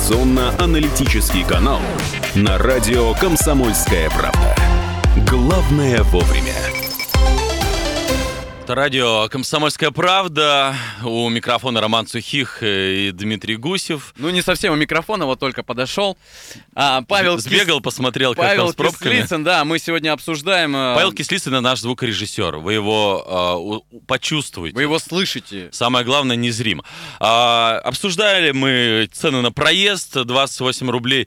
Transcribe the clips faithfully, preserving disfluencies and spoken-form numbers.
информационно-аналитический канал на радио «Комсомольская правда». Главное вовремя. Это радио «Комсомольская правда». У микрофона Роман Сухих и Дмитрий Гусев. Ну, не совсем у микрофона, вот только подошел. А, Павел Сбегал, Кис... посмотрел, как Павел там с пробками. Кислицын, да, мы сегодня обсуждаем... Павел Кислицын — наш звукорежиссер. Вы его э, почувствуете. Вы его слышите. Самое главное, незримо. А, обсуждали мы цены на проезд, двадцать восемь рублей.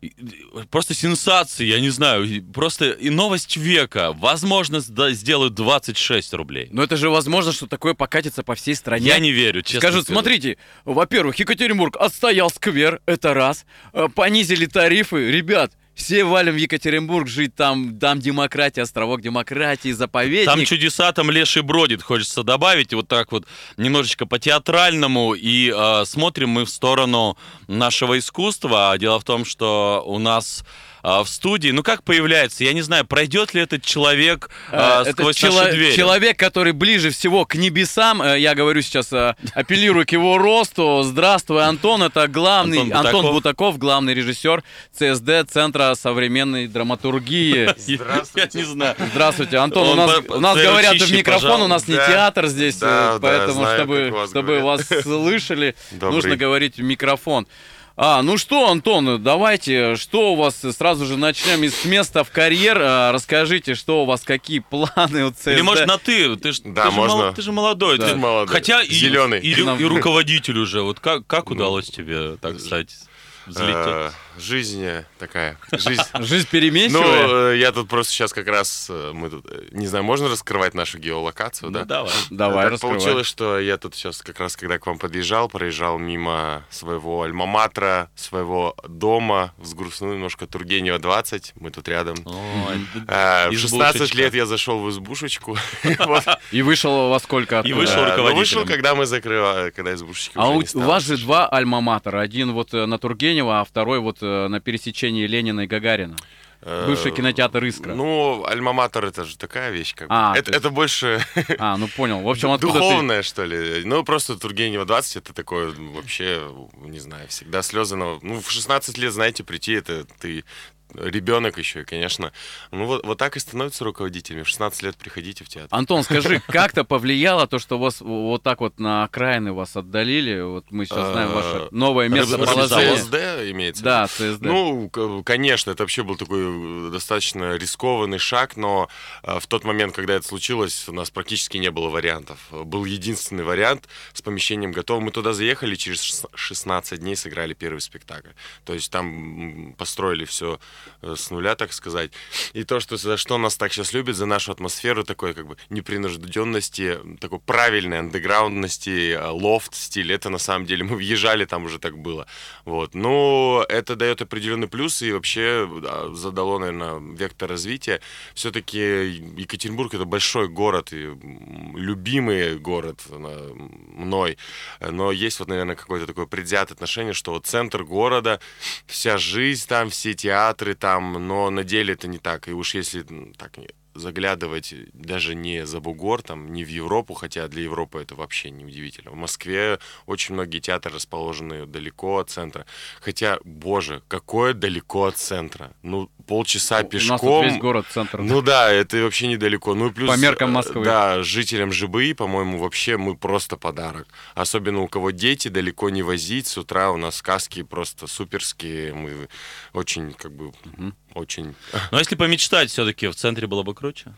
Просто сенсации, я не знаю. Просто и новость века. Возможно, сделают двадцать шесть рублей. Но это же возможно, что такое покатится по всей стране. Я не верю, честно Скажут, скажу. смотрите, во-первых, Екатеринбург отстоял сквер, это раз. Понизили тарифы. Ребят, все валим в Екатеринбург жить, там, там демократия, островок демократии, заповедник. Там чудеса, там леший бродит, хочется добавить. Вот так вот немножечко по-театральному. И э, смотрим мы в сторону нашего искусства. А дело в том, что у нас э, в студии, ну как появляется, я не знаю, пройдет ли этот человек э, сквозь Это наши чело- двери. Человек, который ближе всего к небесам. Э, Я говорю сейчас, э, апеллирую к его росту. Здравствуй, Антон. Это главный Антон Антон Бутаков. Бутаков, главный режиссер ЦСД, Центра современной драматургии. Я не знаю. Здравствуйте, Антон. У Он нас, по- у нас по- говорят ручищи в микрофон, пожал. у нас не Да. театр здесь, Да, э, да, поэтому, знаю, чтобы, как вас чтобы говорят. вас слышали, Добрый. нужно говорить в микрофон. А, ну что, Антон, давайте, что у вас, сразу же начнем из места в карьер. А, расскажите, что у вас, какие планы у ЦСД? Или может на ты? Ты ж, Да, ты же, можно. мол- ты же молодой. Да. ты- Молодой. Хотя и, Зелёный. и, ру- и руководитель уже. Вот как, как удалось тебе, так сказать, взлететь? Э, Жизнь такая. Жизнь. Жизнь Ну, переменчивая? э, я тут просто сейчас как раз, э, мы тут, э, не знаю, можно раскрывать нашу геолокацию, Ну, да? давай. Давай, Так раскрывай. получилось, что я тут сейчас как раз, когда к вам подъезжал, проезжал мимо своего альма-матера, своего дома, взгрустнул немножко, Тургенева двадцать, мы тут рядом. Ой, Э, В шестнадцать избушечка. лет я зашел в избушечку. Вот. И вышел во сколько? И оттуда? вышел Э, ну, руководителем. Вышел, когда мы закрывали, когда избушечки А уже у, не у стало. вас же два альма-матера. Один вот э, на Тургенева, а второй вот э, на пересечении Ленина и Гагарина. Э, Бывший кинотеатр «Искра». Ну, альма-матер — это же такая вещь, как бы. А, это, то есть- это больше А, ну понял. В общем, откуда ты... духовное, что ли. Ну, просто Тургенева двадцать — это такое, ну, вообще, не знаю, всегда слезы. Но, ну, в шестнадцать лет, знаете, прийти, это ты ребенок еще, и, конечно. Ну, вот, вот так и становятся руководителями. В шестнадцать лет приходите в театр. Антон, скажи, как-то повлияло то, что вас вот так вот на окраины вас отдалили? Вот мы сейчас знаем ваше новое местоположение. ЦСД имеется в виду? Да, ЦСД. Ну, к- конечно, это вообще был такой достаточно рискованный шаг, но э, в тот момент, когда это случилось, у нас практически не было вариантов. Был единственный вариант с помещением готовым. Мы туда заехали, через шест- шестнадцать дней сыграли первый спектакль. То есть там м, построили все с нуля, так сказать. И то, что, за что нас так сейчас любят, за нашу атмосферу такой как бы непринужденности, такой правильной андеграундности, э, лофт-стиль, это на самом деле, мы въезжали, там уже так было. Вот. Но это дает определенный плюс и вообще да, задало, наверное, вектор развития. Все-таки Екатеринбург — это большой город и м, любимый город э, мной, но есть вот, наверное, какое-то такое предвзятое отношение, что вот центр города, вся жизнь там, все театры там, но на деле это не так. И уж если м, так заглядывать даже не за бугор, там, не в Европу, хотя для Европы это вообще не удивительно. В Москве очень многие театры расположены далеко от центра. Хотя, боже, какое далеко от центра? Ну, полчаса У пешком. нас тут весь город центр. Ну да, это вообще недалеко. Ну и плюс... По меркам э, Москвы. Да, жителям ЖБИ, по-моему, вообще мы просто подарок. Особенно у кого дети, далеко не возить. С утра у нас сказки просто суперские. Мы очень, как бы, очень... Но если помечтать, все-таки в центре было бы круче.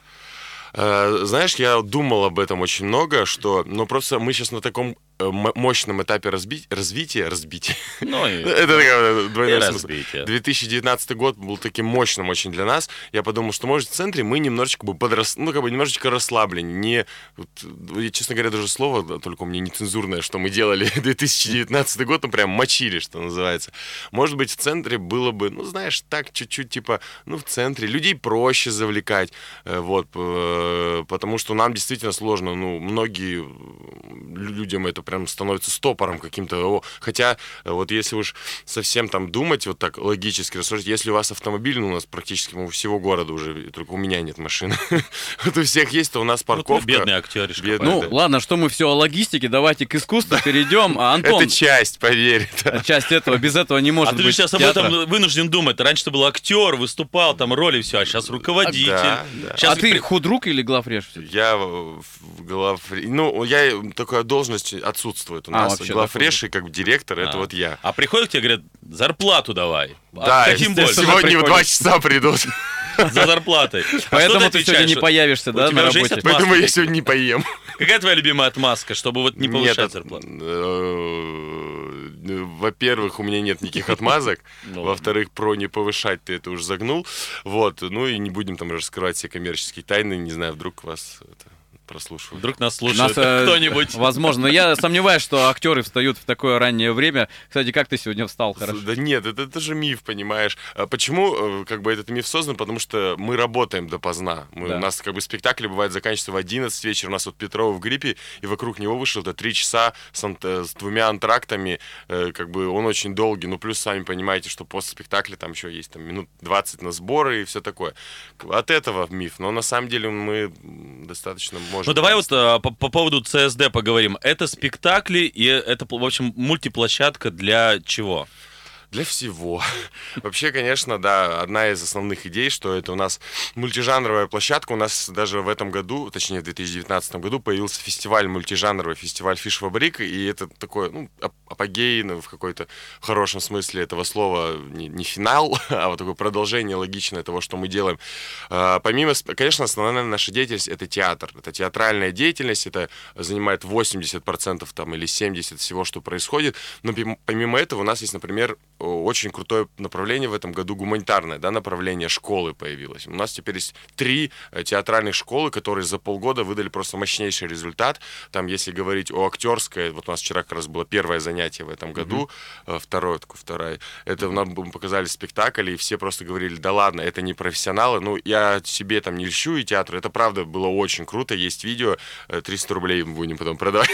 Э, Знаешь, я думал об этом очень много, что... Но просто мы сейчас на таком э, м- мощном этапе разби... развития... Разбития. Ну, и, Это такая двойной и смысл. разбитие. две тысячи девятнадцатый год был таким мощным очень для нас. Я подумал, что, может, в центре мы немножечко бы подрос... ну, как бы немножечко расслаблены. Не... Вот, я, честно говоря, даже слово, да, только у меня нецензурное, что мы делали две тысячи девятнадцатый год, ну, прям мочили, что называется. Может быть, в центре было бы, ну, знаешь, так чуть-чуть, типа, ну, в центре людей проще завлекать, э, вот, э, потому что нам действительно сложно, ну, многие людям это прям становится стопором каким-то. Хотя, вот если уж совсем там думать, вот так логически рассуждать, если у вас автомобиль, ну, у нас практически у всего города уже, только у меня нет машины. Вот у всех есть, то у нас парковка. Бедный актеришка. Ну, ладно, что мы все о логистике, давайте к искусству перейдем. А Антон... Это часть, поверь. Часть этого, без этого не может быть. А быть ты же сейчас театра. об этом вынужден думать. Раньше ты был актер, выступал, там роли, все, а сейчас руководитель. Да, да. Сейчас а ты худрук или главреж? Я главреж. Ну, я такая должность отсутствует. У а, нас главреж и как директор, а. это вот я. А приходят к тебе, говорят, зарплату давай. Да, а больше? Сегодня в два часа придут. За зарплатой. Поэтому ты сегодня не появишься, да, на работе? Поэтому я сегодня не поем. Какая твоя любимая отмазка, чтобы вот не повышать зарплату? Во-первых, у меня нет никаких отмазок. Во-вторых, про не повышать ты это уже загнул. Вот, ну и не будем там раскрывать все коммерческие тайны. Не знаю, вдруг вас прослушивают. Вдруг нас слушает нас, кто-нибудь. Возможно. Я сомневаюсь, что актеры встают в такое раннее время. Кстати, как ты сегодня встал? Хорошо. Да нет, это, это же миф, понимаешь. Почему как бы этот миф создан? Потому что мы работаем допоздна. Мы, да. У нас как бы спектакли бывает заканчиваются в одиннадцать вечера. У нас вот Петрова в гриппе, и вокруг него вышло это три часа с, ант- с двумя антрактами. Как бы он очень долгий. Ну, плюс, сами понимаете, что после спектакля там еще есть там, минут двадцать на сборы и все такое. От этого миф. Но на самом деле мы достаточно... Ну давай вот а, по, по поводу ЦСД поговорим. Это спектакли, и это, в общем, мультиплощадка для чего? Для всего. Вообще, конечно, да, одна из основных идей, что это у нас мультижанровая площадка. У нас даже в этом году, точнее в две тысячи девятнадцатом году, появился фестиваль мультижанровый, фестиваль Фиш-фабрик, и это такой, ну, апогей, ну, в какой-то хорошем смысле этого слова, не, не финал, а вот такое продолжение логичное того, что мы делаем. А, помимо, конечно, основная наша деятельность — это театр. Это театральная деятельность, это занимает восемьдесят процентов там, или семьдесят процентов всего, что происходит. Но помимо этого у нас есть, например, очень крутое направление в этом году, гуманитарное, да, направление школы появилось. У нас теперь есть три театральных школы, которые за полгода выдали просто мощнейший результат. Там, если говорить о актерской, вот у нас вчера как раз было первое занятие в этом году, mm-hmm. второе, такое, второе. Это нам показали спектакль, и все просто говорили, да ладно, это не профессионалы. Ну, я себе там не льщу и театру, это правда было очень круто. Есть видео, триста рублей мы будем потом продавать.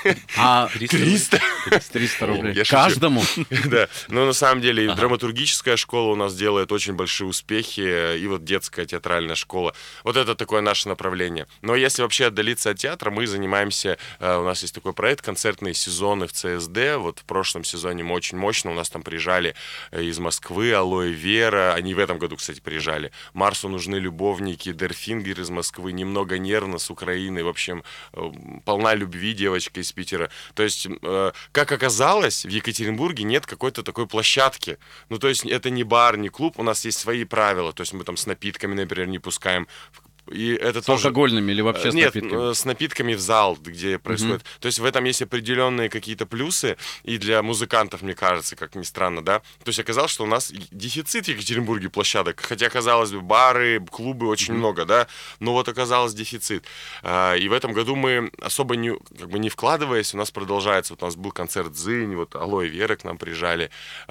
А, триста? триста рублей. Каждому? Да, но на самом деле и ага. драматургическая школа у нас делает очень большие успехи, и вот детская театральная школа. Вот это такое наше направление. Но если вообще отдалиться от театра, мы занимаемся, у нас есть такой проект, концертные сезоны в ЦСД. Вот в прошлом сезоне мы очень мощно, у нас там приезжали из Москвы Алоэ Вера, они в этом году, кстати, приезжали. Марсу нужны любовники, Дерфингер из Москвы, Немного нервно с Украины, в общем, полна любви девочка из Питера. То есть, как оказалось, в Екатеринбурге нет какой-то такой площадки. Ну, то есть, это не бар, не клуб, у нас есть свои правила. То есть, мы там с напитками, например, не пускаем. И это с тоже... алкогольными или вообще с Нет, напитками? с напитками в зал, где происходит. Mm-hmm. То есть в этом есть определенные какие-то плюсы, и для музыкантов, мне кажется, как ни странно, да. То есть оказалось, что у нас дефицит в Екатеринбурге площадок, хотя, казалось бы, бары, клубы очень mm-hmm. много, да, но вот оказалось дефицит. И в этом году мы особо не, как бы не вкладываясь, у нас продолжается, вот у нас был концерт «Дзынь», вот Алоэ Вера к нам приезжали,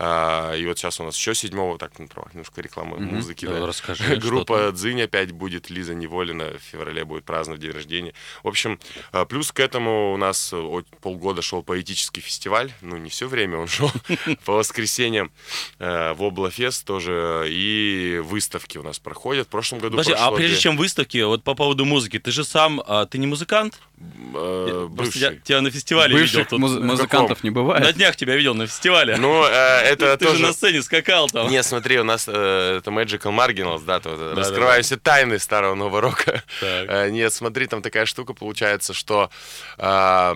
и вот сейчас у нас еще седьмого, так, немножко рекламы mm-hmm. музыки, да. Да, расскажи, группа «Дзынь» опять будет, Лиза Неволина в феврале будет праздновать день рождения. В общем, плюс к этому у нас полгода шел поэтический фестиваль. Ну, не все время он шел. По воскресеньям в Облафест тоже. И выставки у нас проходят. В прошлом году Подожди, а прежде две... чем выставки, вот по поводу музыки, ты же сам, ты не музыкант? Э, Просто я тебя на фестивале Бывших видел. Тут. Муз- музыкантов не бывает. На днях тебя видел на фестивале. Ну, э, это ты тоже... же на сцене скакал там. Не, смотри, у нас э, это Magical Marginals, да, то, да раскрываем да, все да. тайны старого нового рока. Э, нет, смотри, там такая штука получается, что э,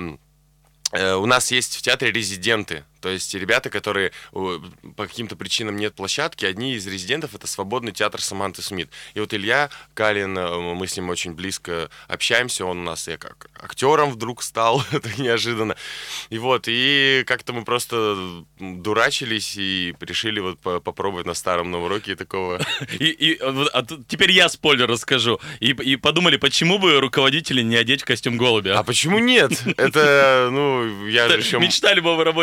э, у нас есть в театре резиденты. То есть ребята, которые по каким-то причинам нет площадки, одни из резидентов — это свободный театр Саманты Смит. И вот Илья Калин, мы с ним очень близко общаемся, он у нас и как актером вдруг стал, это неожиданно. И вот, и как-то мы просто дурачились и решили вот попробовать на старом новом роке такого. И, и а теперь я спойлер расскажу. И, и подумали, почему бы руководителя не одеть в костюм голубя? А почему нет? Это, ну, я же еще... Мечта любого работника вообще.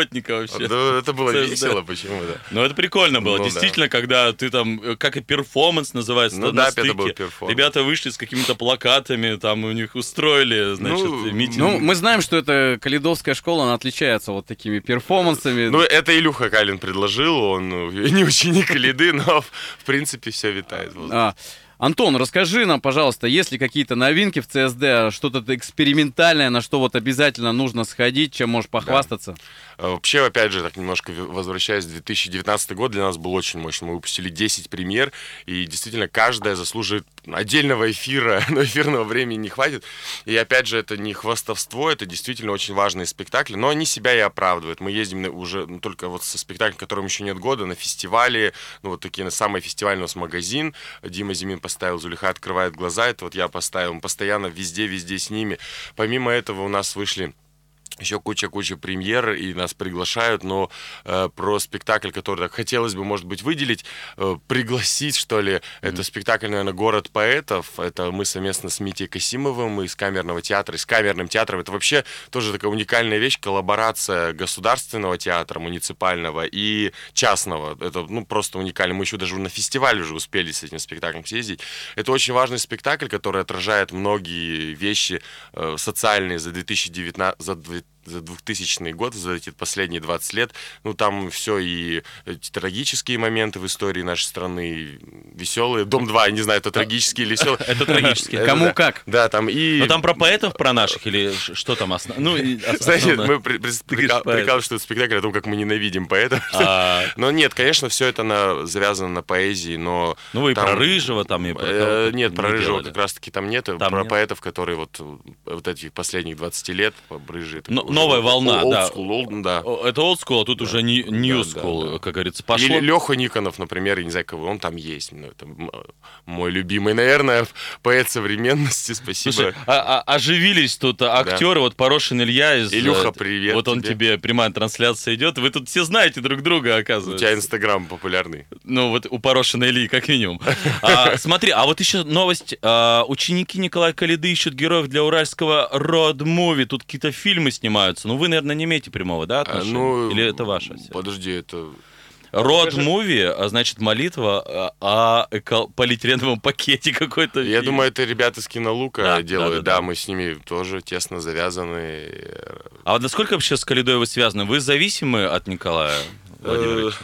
вообще. Да, это было ЦСД. весело, почему-то. Ну, это прикольно было. Ну, Действительно, да. Когда ты там, как и перформанс называется, ну, на да, стыке. это был перформанс. Ребята вышли с какими-то плакатами, там у них устроили, значит, ну, митинг. Ну, мы знаем, что это калейдовская школа, она отличается вот такими перформансами. Ну, это Илюха Калин предложил, он ну, не ученик Калиды, но, в принципе, все витает. А, Антон, расскажи нам, пожалуйста, есть ли какие-то новинки в ЦСД, что-то экспериментальное, на что вот обязательно нужно сходить, чем можешь похвастаться? Да. Вообще, опять же, так немножко возвращаясь, две тысячи девятнадцатый год для нас был очень мощный. Мы выпустили десять премьер, и действительно каждая заслуживает отдельного эфира, но эфирного времени не хватит. И опять же, это не хвастовство, это действительно очень важные спектакли, но они себя и оправдывают. Мы ездим уже ну, только вот со спектаклем, которым еще нет года, на фестивале, ну вот такие, на самый фестивальный у нас магазин. Дима Зимин поставил, Зулиха открывает глаза, это вот я поставил, мы постоянно везде-везде с ними. Помимо этого у нас вышли еще куча-куча премьер, и нас приглашают, но э, про спектакль, который так хотелось бы, может быть, выделить, э, пригласить, что ли, mm-hmm. это спектакль, наверное, «Город поэтов», это мы совместно с Митей Касимовым из камерного театра, и с камерным театром, это вообще тоже такая уникальная вещь, коллаборация государственного театра, муниципального и частного, это, ну, просто уникально, мы еще даже на фестиваль уже успели с этим спектаклем съездить, это очень важный спектакль, который отражает многие вещи э, социальные за две тысячи девятнадцатый, за за двухтысячный год, за эти последние двадцать лет, ну, там все и трагические моменты в истории нашей страны, веселые. Дом два, я не знаю, это трагический или веселый. Это трагический. Кому как. Да, там и... Ну, там про поэтов, про наших, или что там основное? Ну, знаете, мы прикалываем, что это спектакль о том, как мы ненавидим поэтов. Но нет, конечно, все это завязано на поэзии, но... Ну, вы и про Рыжего там, и про... Нет, про Рыжего как раз-таки там нет. Про поэтов, которые вот вот этих последних двадцати лет, Рыжий... Новая волна, old да. School, old, да. Это old school, а тут да. уже new school, да, да, да. как говорится, пошло. Или Леха Никонов, например, я не знаю, кого он там есть. Ну, это мой любимый, наверное, поэт современности, спасибо. Слушай, а, а, оживились тут актеры, да. вот Порошин Илья из... Илюха, привет. Вот он тебе. тебе, прямая трансляция идет, вы тут все знаете друг друга, оказывается. У тебя Инстаграм популярный. Ну, вот у Порошина Ильи, как минимум. а, смотри, а вот еще новость. А, ученики Николая Калиды ищут героев для уральского род-муви. Тут какие-то фильмы снимаются. Ну, вы, наверное, не имеете прямого, да, отношения? А, ну, или это ваше? Подожди, это... Род-муви, а значит, молитва о эко- полиэтиленовом пакете какой-то. Я думаю, это ребята с Кинолука да, делают. Да, да, да, да, мы с ними тоже тесно завязаны. А вот насколько вообще с Калидой вы связаны? Вы зависимы от Николая Владимировича?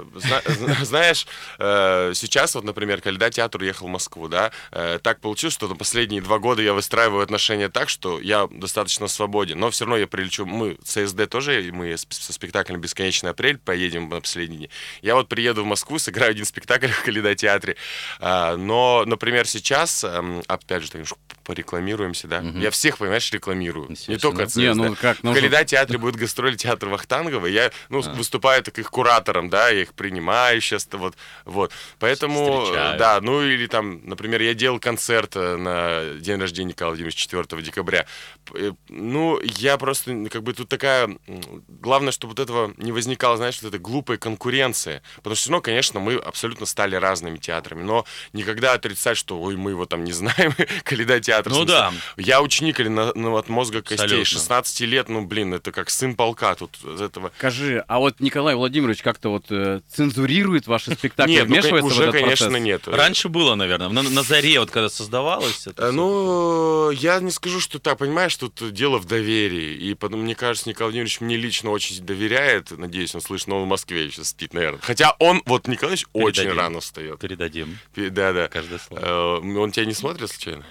Знаешь, сейчас вот, например, когда театр уехал в Москву, да, так получилось, что на последние два года я выстраиваю отношения так, что я достаточно свободен, но все равно я прилечу, мы, ЦСД тоже, мы со спектаклем «Бесконечный апрель» поедем на последний день. Я вот приеду в Москву, сыграю один спектакль в Калида театре, но, например, сейчас, опять же, так, порекламируемся, да, угу. я всех, понимаешь, рекламирую, не только ЦСД. Не, ну, как, в Калида театре будет гастроль театр Вахтангова, я, ну, а. выступаю так их куратором, да, я их принимаю сейчас, вот, вот, поэтому, встречаю. Да, ну или там, например, я делал концерт на день рождения Николая Владимировича четвёртого декабря, ну, я просто, как бы тут такая, главное, чтобы вот этого не возникало, знаешь, вот эта глупая конкуренция, потому что, ну, конечно, мы абсолютно стали разными театрами, но никогда отрицать, что, ой, мы его там не знаем, Калида театр, ну да, я ученик ну, от мозга костей, абсолютно. шестнадцати лет, ну, блин, это как сын полка тут из этого. Скажи, а вот Николай Владимирович как-то вот цензурирует ваши спектакли, нет, вмешивается ну, уже, в этот конечно, процесс? Нет. Раньше было, наверное, на, на заре, вот когда создавалось. Это ну, я не скажу, что так, понимаешь, тут дело в доверии. И потом, мне кажется, Николай Владимирович мне лично очень доверяет. Надеюсь, он слышит, но он в Москве сейчас спит, наверное. Хотя он, вот Николай Владимирович, очень рано встает. Передадим. Да, да. Каждое слово. Он тебя не смотрит, случайно?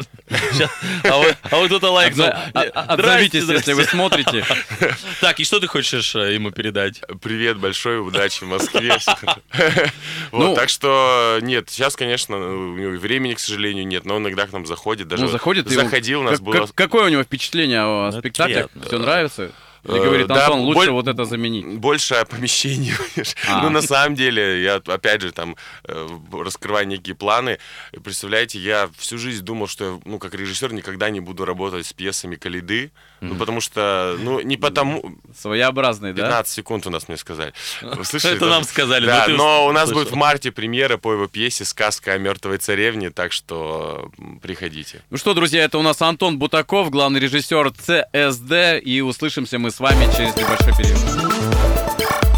А вот кто-то лайкнул. Отзовитесь, если вы смотрите. Так, и что ты хочешь ему передать? Привет большой, удачи в Москве. Вот, ну, так что, нет, сейчас, конечно, времени, к сожалению, нет, но он иногда к нам заходит. Даже ну, заходит, заходил, у нас как, было... Как, какое у него впечатление о ну, спектаклях? Все нравится? Или говорит, Антон, да, лучше боль... вот это заменить? Больше помещений. А. Ну, на самом деле, я, опять же, там, раскрываю некие планы. Представляете, я всю жизнь думал, что я, ну, как режиссер, никогда не буду работать с пьесами Калиды. Mm-hmm. Ну, потому что, ну, не потому... Своеобразный, да? пятнадцать секунд у нас мне сказали. Вы слышали? Это нам сказали. Да, но у нас будет в марте премьера по его пьесе «Сказка о мертвой царевне», так что приходите. Ну что, друзья, это у нас Антон Бутаков, главный режиссер ЦСД, и услышимся мы с вами через небольшой период.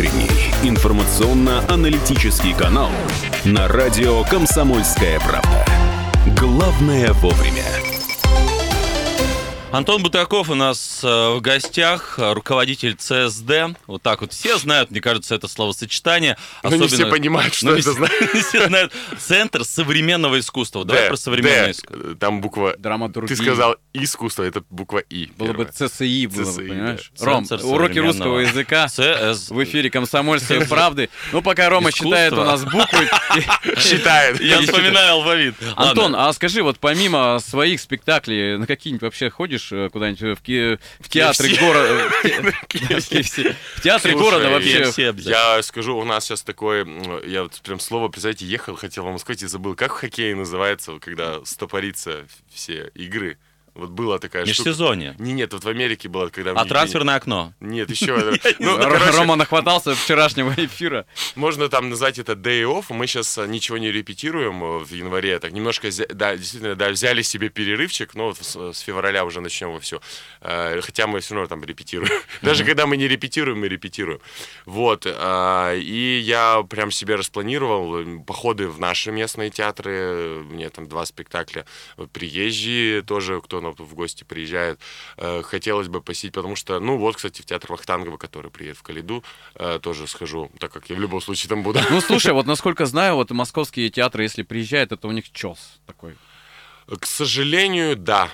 утренний информационно-аналитический канал на радио «Комсомольская правда». Главное вовремя. Антон Бутаков у нас э, в гостях, руководитель ЦСД. Вот так вот все знают, мне кажется, это словосочетание. Но особенно... не все понимают, что ну, это значит. Не все знают. Центр современного искусства. Давай Д, про современное Д, искусство. Там буква... Драматургия. Ты сказал искусство, это буква И. Было бы первая. ЦСИ, было бы, ЦСИ, понимаешь? да. Ром, Центр уроки современного русского языка ЦС. в эфире «Комсомольской правды». Ну, пока Рома Искусство. считает у нас буквы. Считает. Я вспоминаю алфавит. Антон, Ладно. а скажи, вот помимо своих спектаклей, на какие-нибудь вообще ходишь э, куда-нибудь в, ки- в театре Кей эф си. города? В театре Слушай, города вообще. Кей эф си обязательно. Я скажу, у нас сейчас такое, м, я вот прям слово, представляете, ехал, хотел вам сказать и забыл, как в хоккее называется, когда стопорится все игры. Вот была такая штука. Межсезонье. Не, нет, вот в Америке было, когда... в А нигде- трансферное окно. Нет, еще... Ну, Р- короче, Рома нахватался вчерашнего эфира. можно там назвать это day off. Мы сейчас ничего не репетируем э, в январе. Так немножко, взя- да, действительно, да, взяли себе перерывчик, но вот с, с февраля уже начнем вовсю. Э, хотя мы все равно там репетируем. Даже когда мы не репетируем, мы репетируем. Вот. э, и я прям себе распланировал э, походы в наши местные театры. У меня там два спектакля. Приезжие тоже, кто в гости приезжает. Э, хотелось бы посетить, потому что, ну вот, кстати, в театр Вахтангова, который приедет в Калиду, э, тоже схожу, так как я в любом случае там буду. Ну, слушай, вот насколько знаю, вот московские театры, если приезжают, это у них чёс такой. К сожалению, да.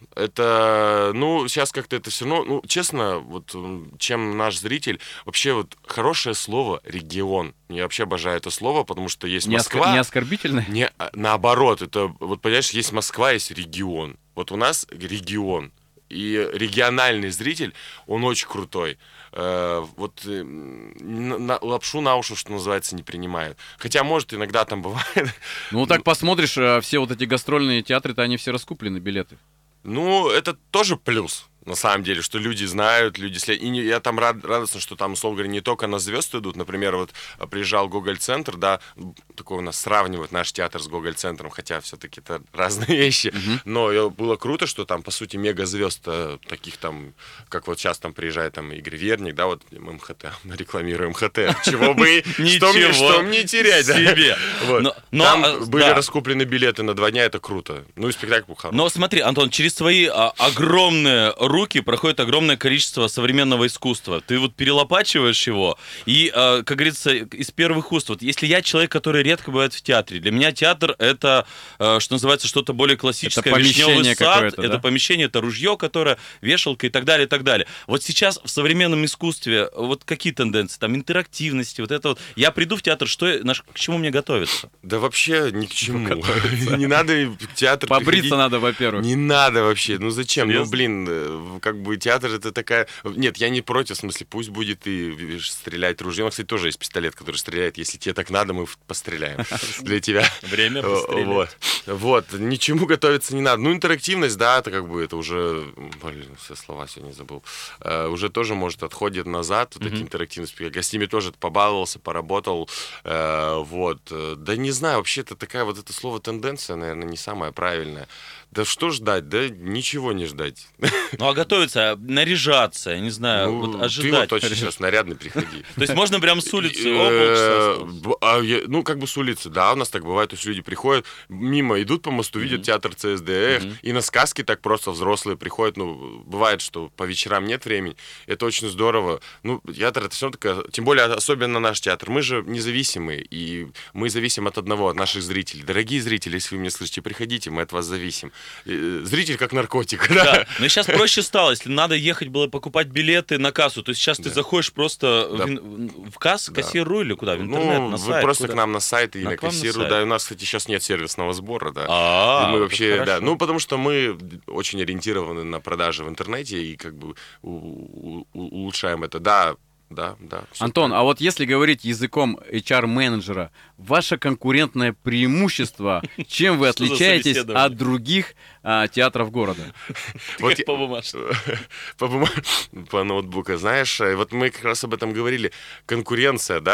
Это, ну, сейчас как-то это все равно, ну, честно, вот м, чем наш зритель, вообще вот хорошее слово «регион». Я вообще обожаю это слово, потому что есть Не, Москва. оскор- не оскорбительно? Не, а, наоборот, это, вот понимаешь, есть Москва, есть регион. Вот у нас регион. И региональный зритель, он очень крутой. Э, вот э, на- на- лапшу на уши, что называется, не принимает. Хотя, может, иногда там бывает. Ну, так посмотришь, а все вот эти гастрольные театры-то, они все раскуплены, билеты. Ну, это тоже плюс, на самом деле, что люди знают, люди след... И не- я там рад, радостно, что там, условно говоря, не только на звезд идут. Например, вот а, приезжал Гоголь-центр, да, такое у нас сравнивают наш театр с Гоголь-центром, хотя все-таки это разные вещи. Но э, было круто, что там, по сути, мега-звезд э, таких там, как вот сейчас там приезжает там Игорь Верник, да, вот эм ха тэ, рекламируем эм ха тэ. Чего бы, что мне, что мне терять? да? себе. Вот. Но- но, Там а, были да. раскуплены билеты на два дня, это круто. Ну и спектакль был хороший. Но смотри, Антон, через твои а, огромные руки проходит огромное количество современного искусства. Ты вот перелопачиваешь его, и, а, как говорится, из первых уст. Вот если я человек, который редко бывает в театре, для меня театр — это, а, что называется, что-то более классическое. Это помещение Вишневый сад, какое-то, это да? помещение, это ружье, которое, вешалка и так далее, и так далее. Вот сейчас в современном искусстве вот какие тенденции? Там интерактивности, вот это вот. Я приду в театр, что, я- на ш- к чему мне готовиться? Да вообще ни к чему. Не надо в театр Побриться приходить. надо, во-первых. Не надо вообще. Ну зачем? Серьезно? Ну блин, э, как бы театр это такая... Нет, я не против, в смысле, пусть будет и видишь, стрелять ружьем. Кстати, тоже есть пистолет, который стреляет. Если тебе так надо, мы в- постреляем для тебя. Время Э, пострелять. Вот. Вот. Ничему готовиться не надо. Ну, интерактивность, да, это как бы это уже... Блин, все слова сегодня забыл. Э, Уже тоже, может, отходит назад. Вот эти интерактивности. Я с ними тоже побаловался, поработал. Э, Вот. Э, Да не знаю, вообще это такая вот это слово тенденция, наверное, не самое правильное. Да что ждать? Да ничего не ждать. Ну, а готовиться, наряжаться, я не знаю, Ну, вот ты вот ожидать. точно сейчас нарядный приходи. То есть можно прям с улицы, Э, о, полчаса осталось. б- а я- Ну, как бы с улицы, да, у нас так бывает. То есть люди приходят, мимо идут по мосту, видят театр цэ эс дэ эх, и на сказки так просто взрослые приходят. Ну, бывает, что по вечерам нет времени. Это очень здорово. Ну, театр это все такая... Тем более, особенно наш театр. Мы же независимые, и мы зависим от одного, от наших зрителей. Дорогие зрители, если вы меня слышите, приходите, мы от вас зависим. Э, Зритель как наркотик, да? Да, но сейчас проще стало, если надо ехать было покупать билеты на кассу, то есть сейчас ты заходишь просто Да. в, ин- в кассу, Да. кассиру или куда, в интернет, Ну, на вы сайт? просто куда? к нам на сайт и На на к вам на кассиру. сайт. Да, и у нас, кстати, сейчас нет сервисного сбора, да. А, И мы вот вообще, это да, хорошо. ну потому что мы очень ориентированы на продажи в интернете и как бы у- у- у- улучшаем это. Да, да, да. всё Антон, так. а вот если говорить языком эйч ар-менеджера, ваше конкурентное преимущество, чем вы Что за отличаетесь собеседование? от других а, театров города? Вот Как я- по бумажке. по бума- по ноутбуку, знаешь, э, вот мы как раз об этом говорили. Конкуренция, да?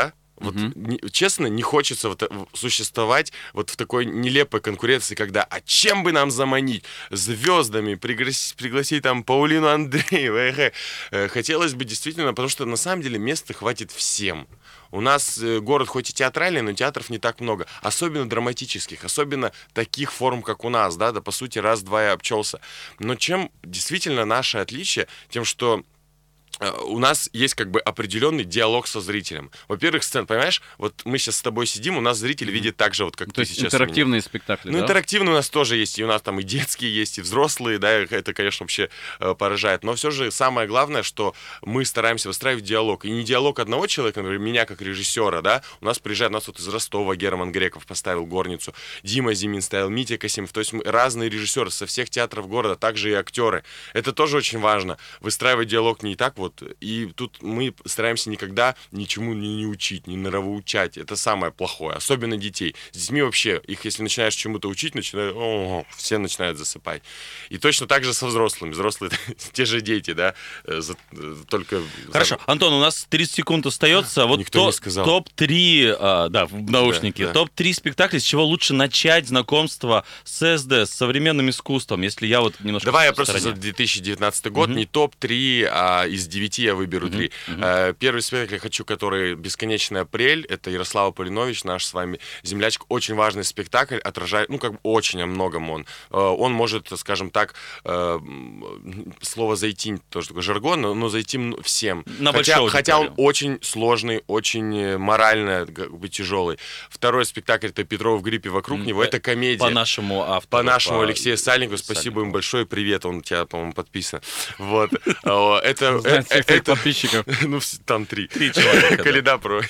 Вот Мгм. не- честно, не хочется вот, э, в- существовать вот в такой нелепой конкуренции, когда а чем бы нам заманить? Звездами, пригласить, пригласить там Паулину Андрееву. Эхе. Э, Хотелось бы действительно, потому что на самом деле места хватит всем. У нас э, город хоть и театральный, но театров не так много. Особенно драматических, особенно таких форм, как у нас, да, да, по сути, раз-два и обчелся. Но чем действительно наше отличие? Тем, что э, у нас есть как бы определенный диалог со зрителем. Во-первых, сцен, понимаешь, вот мы сейчас с тобой сидим, у нас зритель видит так же, вот как То ты есть сейчас. у меня. интерактивные спектакли, Ну, да? интерактивные у нас тоже есть, и у нас там и детские есть, и взрослые, да, это, конечно, вообще э, поражает. Но все же самое главное, что мы стараемся выстраивать диалог. И не диалог одного человека, например, меня как режиссера, да, у нас приезжает, у нас вот из Ростова Герман Греков поставил «Горницу», Дима Зимин ставил, Митя Касимов, то есть мы разные режиссеры со всех театров города, также и актеры. Это тоже очень важно, выстраивать диалог не так вот, и тут мы стараемся никогда ничему не, не учить, не нравоучать, это самое плохое, особенно детей. С детьми вообще, их если начинаешь чему-то учить, начинают, о, все начинают засыпать. И точно так же со взрослыми. Взрослые те же дети, да, э, за- э, только... за- Хорошо, Антон, у нас тридцать секунд остается. Вот Никто не то- сказал. топ-три, а, да, в наушнике, Да, да. топ-три спектакля, с чего лучше начать знакомство с СД, с современным искусством, если я вот немножко... Давай я в просто за стороне. две тысячи девятнадцатый год, Мгм. не топ-три, а из девяти я выберу три. Э, Первый спектакль я хочу, который «Бесконечный апрель». Это Ярослава Полинович, наш с вами землячка. Очень важный спектакль, отражает, ну, как бы очень о многом он. Э, Он может, скажем так, э, м, слово «зайти» тоже такой жаргон, но, но зайти м- всем. На хотя, большую хотя он аудиторию. очень сложный, очень э, морально как бы тяжелый. Второй спектакль — это «Петров в гриппе вокруг М, него». э, Это комедия. По нашему автору. По нашему по Алексею Сальникову, спасибо Сальникову. им большое, привет, он у тебя, по-моему, подписан. Вот. О, Это, Знает э, всех твоих это, подписчиков. ну, вс- там три. Три человека, да. Коляда про.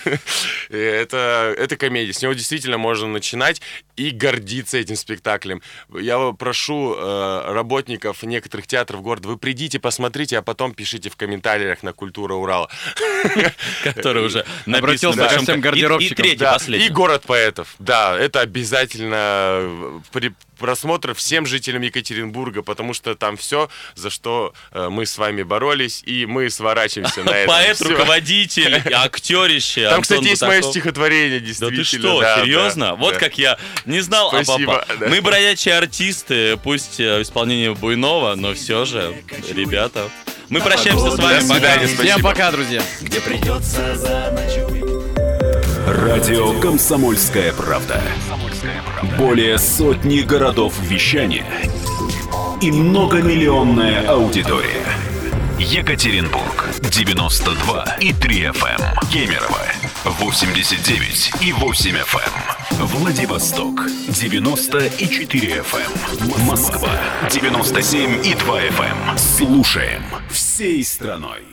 Э, Это, это комедия. С него действительно можно начинать и гордиться этим спектаклем. Я прошу э, работников некоторых театров города, вы придите, посмотрите, а потом пишите в комментариях на «Культура Урала». Который уже Обратился написан ко большим- всем И- гардеробщикам. И третий, Да, последний. и «Город поэтов». Да, это обязательно э, при просмотр всем жителям Екатеринбурга, потому что там все, за что э, мы с вами боролись, и мы сворачиваемся на этом. Поэт, Всё. руководитель, актерище. Там, Антон кстати, есть мое Бутаков. стихотворение, Да действительно. ты что, да, серьезно? да, вот да. как я не знал, Спасибо, а папа. да. Мы бродячие артисты, пусть э, в исполнении Буйнова, но все же, ребята. Мы прощаемся с вами. До свидания, Всем спасибо. пока, друзья. где придется заночевать. Радио «Комсомольская правда». Более сотни городов вещания и многомиллионная аудитория. Екатеринбург девяносто два и три эф эм. Кемерово восемьдесят девять и восемь эф эм. Владивосток девяносто и четыре эф эм. Москва девяносто семь и два эф эм. Слушаем всей страной.